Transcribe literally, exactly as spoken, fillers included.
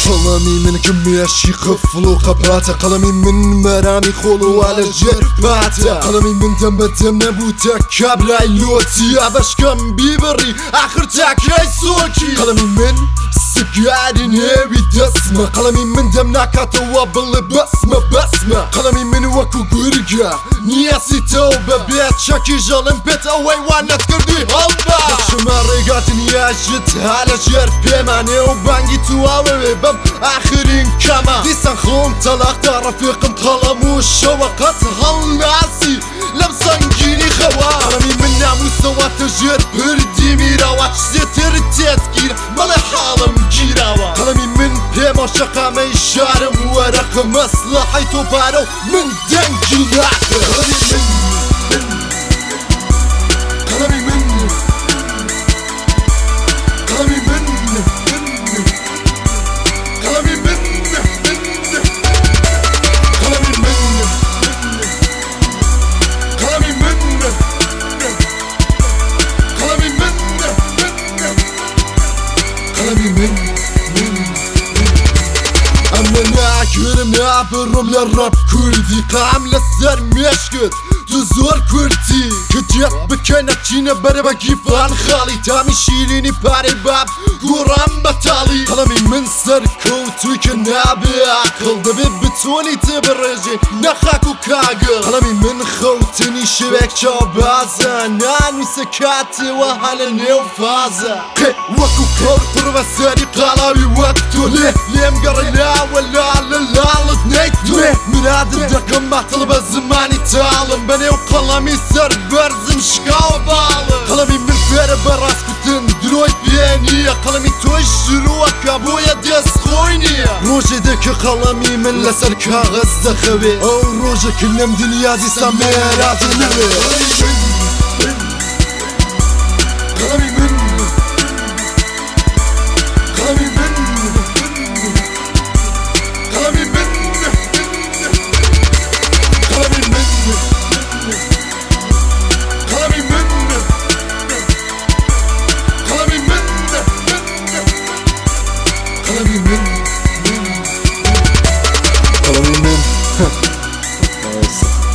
قلمي من كمياشي خفل وقباته قلمي من مرامي خولو على جرباته قلمي من دم بدم نبوتا كابلا اللوتي باش كم بيبري اخر تاكي سوكي قلمي من سكاري نبي دسمة قلمي من دم ناكاتو بالبسمة بسمة قلمي من وكو قرقة نياسي توبة بيت شاكي جالن بيت اوي وانا تكردي هلبا شما ريقات نياجت على جرب بيماني وبانجي تواوي بم اخرين كما ديسان خون طلقت رفيقم قلم والشوقات هالناسي لمسانجيني خوا قلمي من ناموسوا تجر بردي ميراوات شزيتر التذكير مالي حالم جيراوا قلمي من بيما شقامي شارم ورق مصلحي توبارو من دنجي ناخر قلمي من قلمي من قلمي من قلمي من قلمي من قلمي من قلمي من أما ناكر نعبرم للرب كردي قام للسر مشكت تزور كردي كجيت بكينك جينا بربا كيفان خالي تامي شيريني باري باب قرام بطالي قلمي من سر كوتوي كنابي عقل دبي بتوني تبرجي نخاكو كاقل قلمي من خوتني شبك شابازا نانوي سكاتي وهالا نيوفازا وكو كور تربا ساري قلاوي وقتو ليه ليه مقري لا ولا لا لا لثنيتو من هاد الدقم محطلب الزماني تعلم بني وقلمي سر برزم شكاو بالم قلمي من فير براس كتن دروي بيانية قلمي توجروا كابويا ديس خوينية روجي دك قلمي من لسر كاغز دخوي او روجي كلم دنيا دي سميرات نوي قلمي من قلمي من قلمي من قلمي من قلمي من قلمي من قلمي من قلمي من